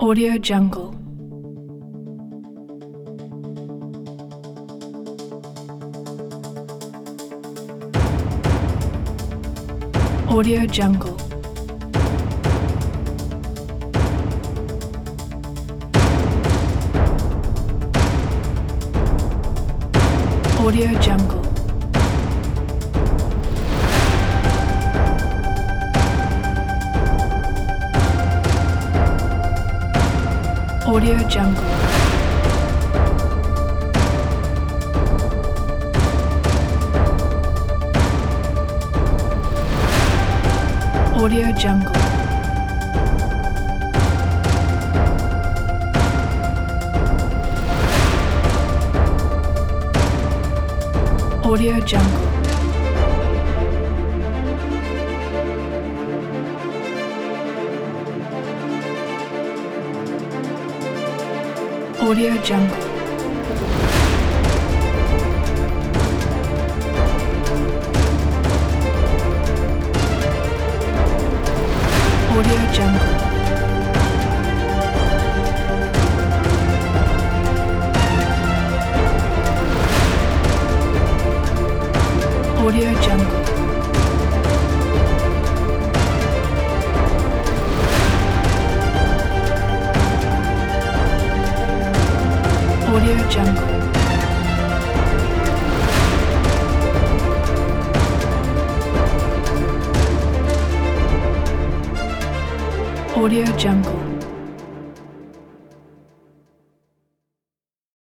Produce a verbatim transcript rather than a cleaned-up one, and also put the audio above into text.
Audio Jungle. Audio Jungle. Audio Jungle. Audio Jungle. Audio Jungle. Audio Jungle. Audio Jungle. Audio Jungle. Audio Jungle. Audio Jungle. Audio Jungle.